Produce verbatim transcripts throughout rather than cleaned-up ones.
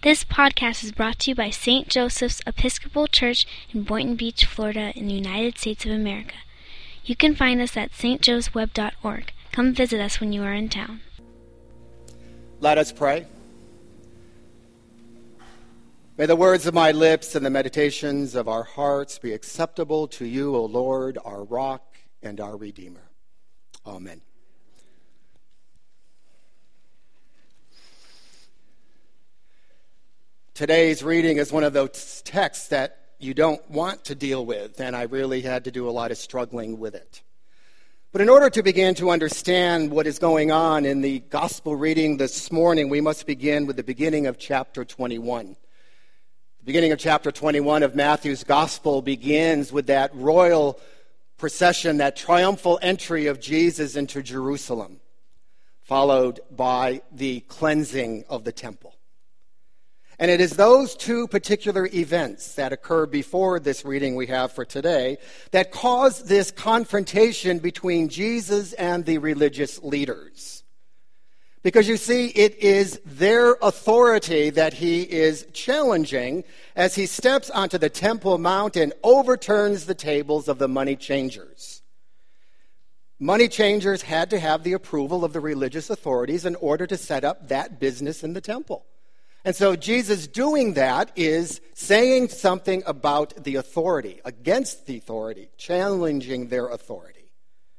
This podcast is brought to you by Saint Joseph's Episcopal Church in Boynton Beach, Florida, in the United States of America. You can find us at s t joes web dot org. Come visit us when you are in town. Let us pray. May the words of my lips and the meditations of our hearts be acceptable to you, O Lord, our rock and our Redeemer. Amen. Today's reading is one of those texts that you don't want to deal with, and I really had to do a lot of struggling with it. But in order to begin to understand what is going on in the gospel reading this morning, we must begin with the beginning of chapter twenty-one. The beginning of chapter twenty-one of Matthew's gospel begins with that royal procession, that triumphal entry of Jesus into Jerusalem, followed by the cleansing of the temple. And it is those two particular events that occur before this reading we have for today that cause this confrontation between Jesus and the religious leaders. Because you see, it is their authority that he is challenging as he steps onto the Temple Mount and overturns the tables of the money changers. Money changers had to have the approval of the religious authorities in order to set up that business in the temple. And so Jesus doing that is saying something about the authority, against the authority, challenging their authority.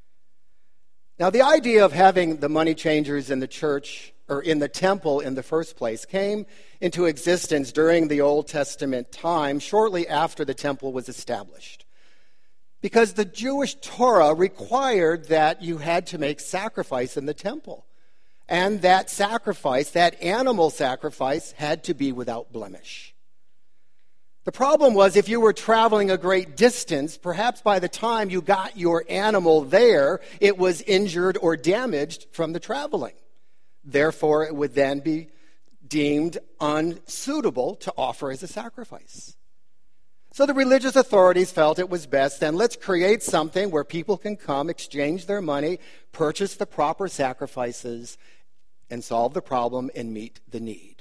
Now, the idea of having the money changers in the church, or in the temple in the first place, came into existence during the Old Testament time, shortly after the temple was established. Because the Jewish Torah required that you had to make sacrifice in the temple. And that sacrifice, that animal sacrifice, had to be without blemish. The problem was, if you were traveling a great distance, perhaps by the time you got your animal there, it was injured or damaged from the traveling. Therefore, it would then be deemed unsuitable to offer as a sacrifice. So the religious authorities felt it was best, then let's create something where people can come, exchange their money, purchase the proper sacrifices, and solve the problem and meet the need.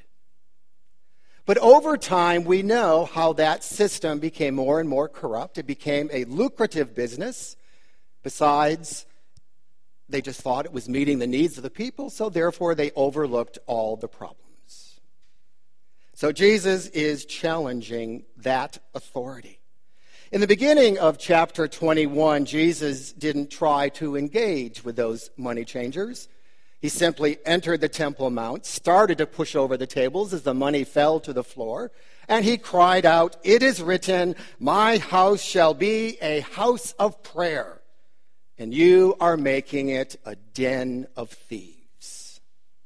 But over time, we know how that system became more and more corrupt. It became a lucrative business. Besides, they just thought it was meeting the needs of the people, so therefore they overlooked all the problems. So Jesus is challenging that authority. In the beginning of chapter twenty-one, Jesus didn't try to engage with those money changers. He simply entered the Temple Mount, started to push over the tables as the money fell to the floor, and he cried out, "It is written, my house shall be a house of prayer, and you are making it a den of thieves."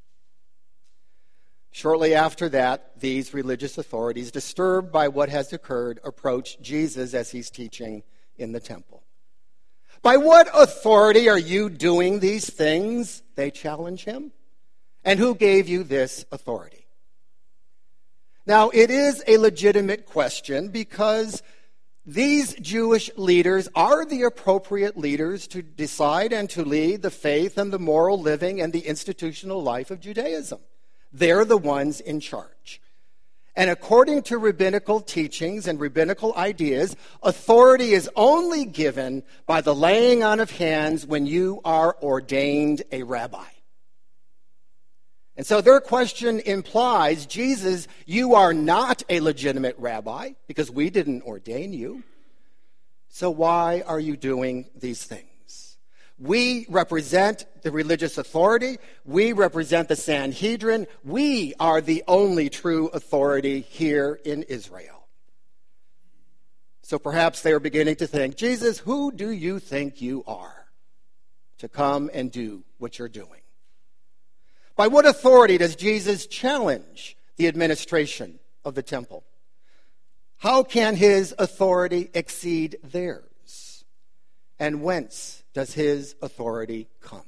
Shortly after that, these religious authorities, disturbed by what has occurred, approach Jesus as he's teaching in the temple. "By what authority are you doing these things?" they challenge him. "And who gave you this authority?" Now, it is a legitimate question because these Jewish leaders are the appropriate leaders to decide and to lead the faith and the moral living and the institutional life of Judaism. They're the ones in charge. And according to rabbinical teachings and rabbinical ideas, authority is only given by the laying on of hands when you are ordained a rabbi. And so their question implies, Jesus, you are not a legitimate rabbi because we didn't ordain you. So why are you doing these things? We represent the religious authority. We represent the Sanhedrin. We are the only true authority here in Israel. So perhaps they are beginning to think, Jesus, who do you think you are to come and do what you're doing? By what authority does Jesus challenge the administration of the temple? How can his authority exceed theirs? And whence does his authority come?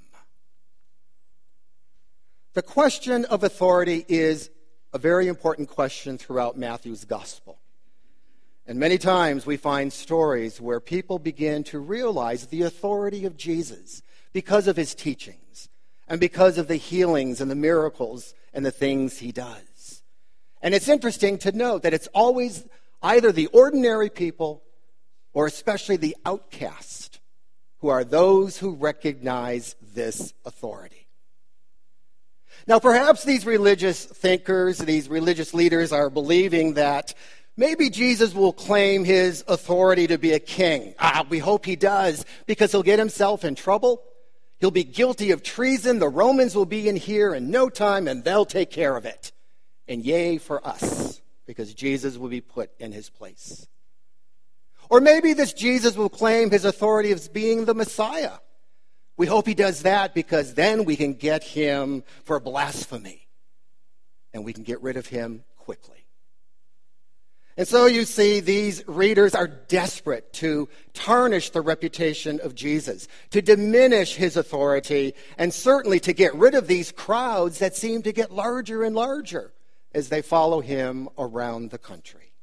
The question of authority is a very important question throughout Matthew's gospel. And many times we find stories where people begin to realize the authority of Jesus because of his teachings and because of the healings and the miracles and the things he does. And it's interesting to note that it's always either the ordinary people or especially the outcast who are those who recognize this authority. Now, perhaps these religious thinkers, these religious leaders are believing that maybe Jesus will claim his authority to be a king. Ah, we hope he does, because he'll get himself in trouble. He'll be guilty of treason. The Romans will be in here in no time, and they'll take care of it. And yay for us, because Jesus will be put in his place. Or maybe this Jesus will claim his authority as being the Messiah. We hope he does that, because then we can get him for blasphemy. And we can get rid of him quickly. And so you see, these readers are desperate to tarnish the reputation of Jesus, to diminish his authority, and certainly to get rid of these crowds that seem to get larger and larger as they follow him around the country.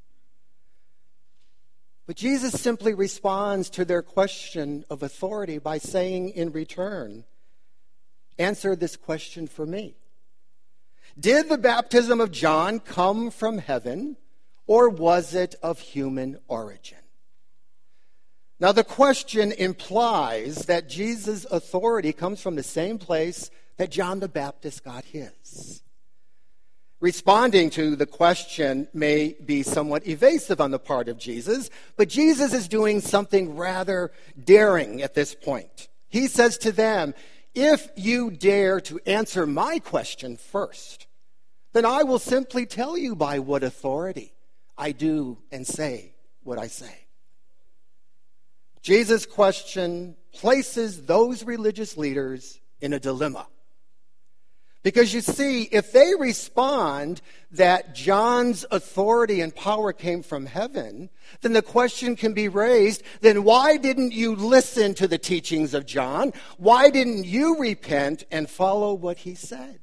But Jesus simply responds to their question of authority by saying in return, "Answer this question for me. Did the baptism of John come from heaven, or was it of human origin?" Now, the question implies that Jesus' authority comes from the same place that John the Baptist got his. Responding to the question may be somewhat evasive on the part of Jesus, but Jesus is doing something rather daring at this point. He says to them, "If you dare to answer my question first, then I will simply tell you by what authority I do and say what I say." Jesus' question places those religious leaders in a dilemma. Because you see, if they respond that John's authority and power came from heaven, then the question can be raised, then why didn't you listen to the teachings of John? Why didn't you repent and follow what he said?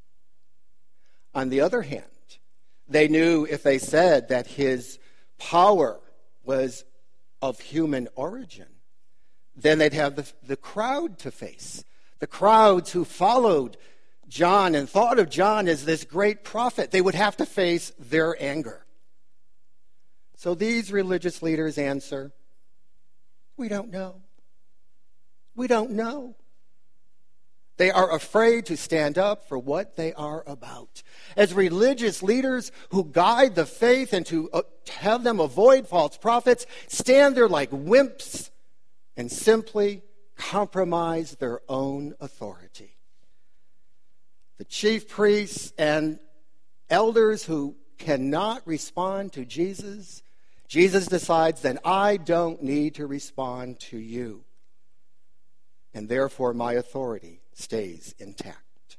On the other hand, they knew if they said that his power was of human origin, then they'd have the, the crowd to face. The crowds who followed John and thought of John as this great prophet. They would have to face their anger. So these religious leaders answer, "We don't know. We don't know." They are afraid to stand up for what they are about. As religious leaders who guide the faith and to uh, have them avoid false prophets, stand there like wimps and simply compromise their own authority. The chief priests and elders who cannot respond to Jesus, Jesus decides, then I don't need to respond to you. And therefore my authority stays intact.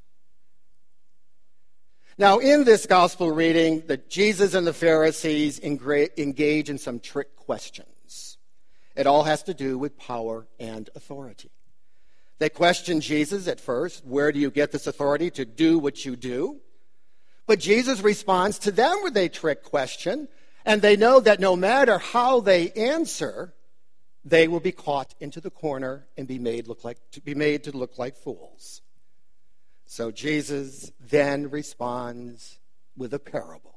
Now, in this gospel reading, the Jesus and the Pharisees engage in some trick questions. It all has to do with power and authority. They question Jesus at first, "Where do you get this authority to do what you do?" But Jesus responds to them with a trick question, and they know that no matter how they answer, they will be caught into the corner and be made look like to be made to look like fools. So Jesus then responds with a parable.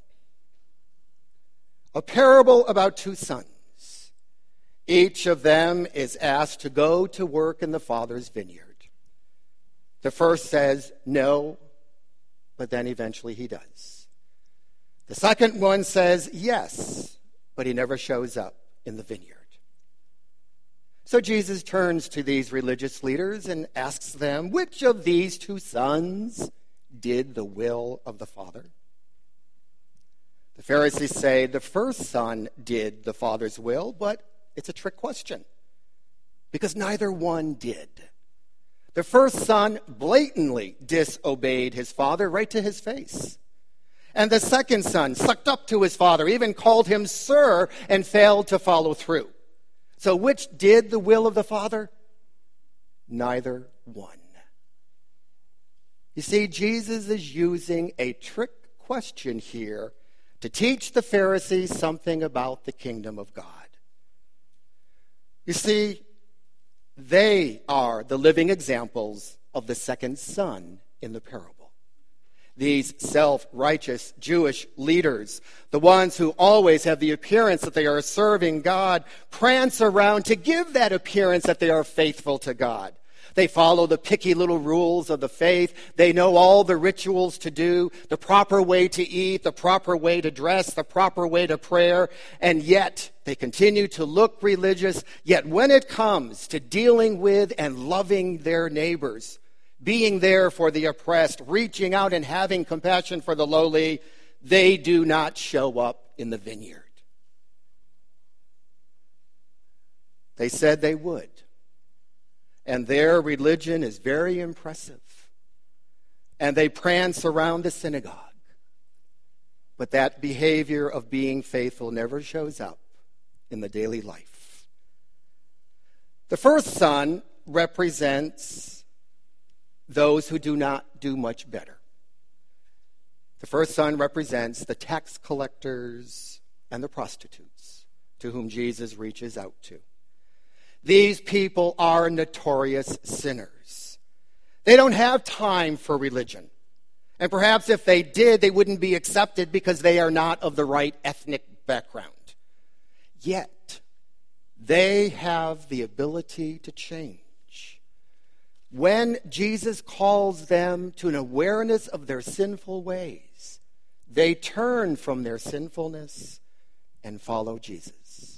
A parable about two sons. Each of them is asked to go to work in the Father's vineyard. The first says no, but then eventually he does. The second one says yes, but he never shows up in the vineyard. So Jesus turns to these religious leaders and asks them, which of these two sons did the will of the Father? The Pharisees say the first son did the Father's will, but it's a trick question because neither one did. The first son blatantly disobeyed his father right to his face. And the second son sucked up to his father, even called him sir, and failed to follow through. So which did the will of the Father? Neither one. You see, Jesus is using a trick question here to teach the Pharisees something about the kingdom of God. You see, they are the living examples of the second son in the parable. These self-righteous Jewish leaders, the ones who always have the appearance that they are serving God, prance around to give that appearance that they are faithful to God. They follow the picky little rules of the faith. They know all the rituals to do, the proper way to eat, the proper way to dress, the proper way to prayer, and yet they continue to look religious. Yet when it comes to dealing with and loving their neighbors, being there for the oppressed, reaching out and having compassion for the lowly, they do not show up in the vineyard. They said they would. And their religion is very impressive. And they prance around the synagogue. But that behavior of being faithful never shows up in the daily life. The first son represents those who do not do much better. The first son represents the tax collectors and the prostitutes to whom Jesus reaches out to. These people are notorious sinners. They don't have time for religion. And perhaps if they did, they wouldn't be accepted because they are not of the right ethnic background. Yet, they have the ability to change. When Jesus calls them to an awareness of their sinful ways, they turn from their sinfulness and follow Jesus.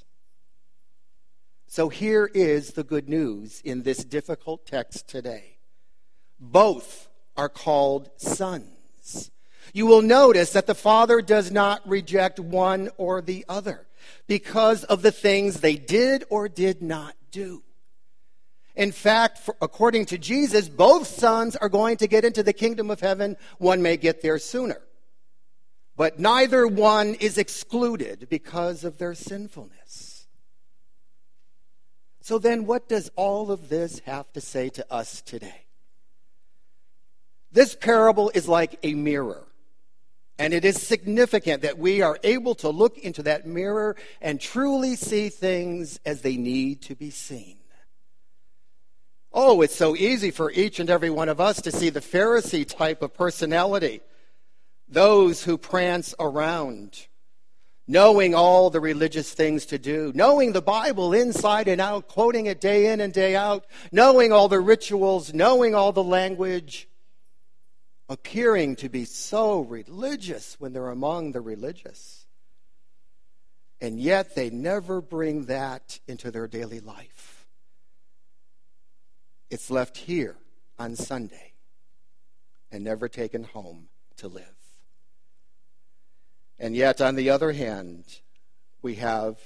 So here is the good news in this difficult text today. Both are called sons. You will notice that the Father does not reject one or the other because of the things they did or did not do. In fact, for, according to Jesus, both sons are going to get into the kingdom of heaven. One may get there sooner. But neither one is excluded because of their sinfulness. So then what does all of this have to say to us today? This parable is like a mirror. And it is significant that we are able to look into that mirror and truly see things as they need to be seen. Oh, it's so easy for each and every one of us to see the Pharisee type of personality. Those who prance around, knowing all the religious things to do, knowing the Bible inside and out, quoting it day in and day out, knowing all the rituals, knowing all the language, appearing to be so religious when they're among the religious. And yet they never bring that into their daily life. It's left here on Sunday and never taken home to live. And yet, on the other hand, we have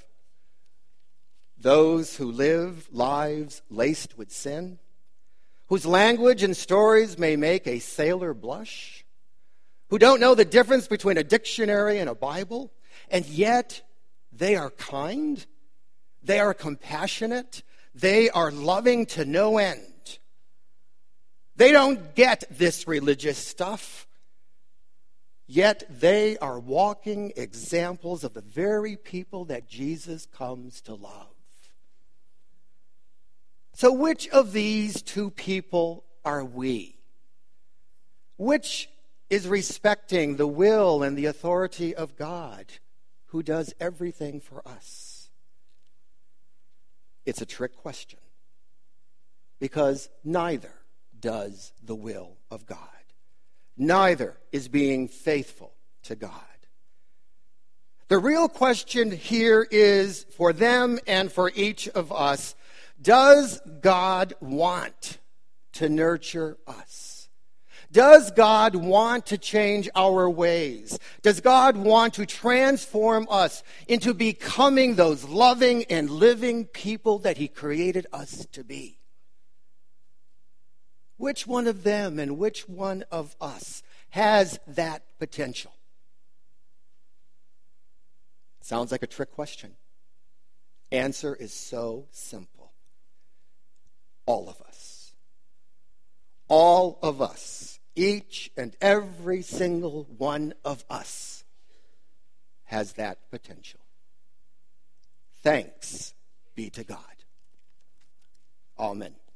those who live lives laced with sin, whose language and stories may make a sailor blush, who don't know the difference between a dictionary and a Bible, and yet they are kind, they are compassionate, they are loving to no end. They don't get this religious stuff. Yet they are walking examples of the very people that Jesus comes to love. So which of these two people are we? Which is respecting the will and the authority of God, who does everything for us? It's a trick question, because neither does the will of God. Neither is being faithful to God. The real question here is, for them and for each of us, does God want to nurture us? Does God want to change our ways? Does God want to transform us into becoming those loving and living people that He created us to be? Which one of them and which one of us has that potential? Sounds like a trick question. Answer is so simple. All of us. All of us. Each and every single one of us has that potential. Thanks be to God. Amen.